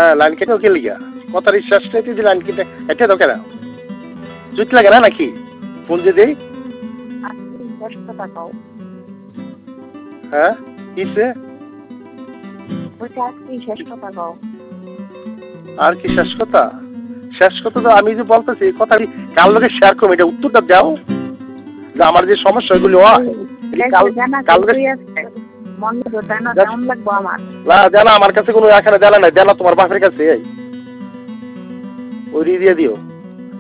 line কেটে ওকে লিগা কথার বিশ্বাস নেই তুই লাইন কেটে এটা তো কেন জুত লাগে না নাকি ফোন যে দেই হ্যাঁ কিসে আর কি শেষ কথা তো আমি যে বলতেছি কথা কার লোকে শেয়ার করবো এটা উত্তরটা দাও যে আমার যে সমস্যা ওইগুলো হয় জানা আমার কাছে কোনো এখানে জানা নাই জানা তোমার বাপের কাছে ওই দিয়ে দিও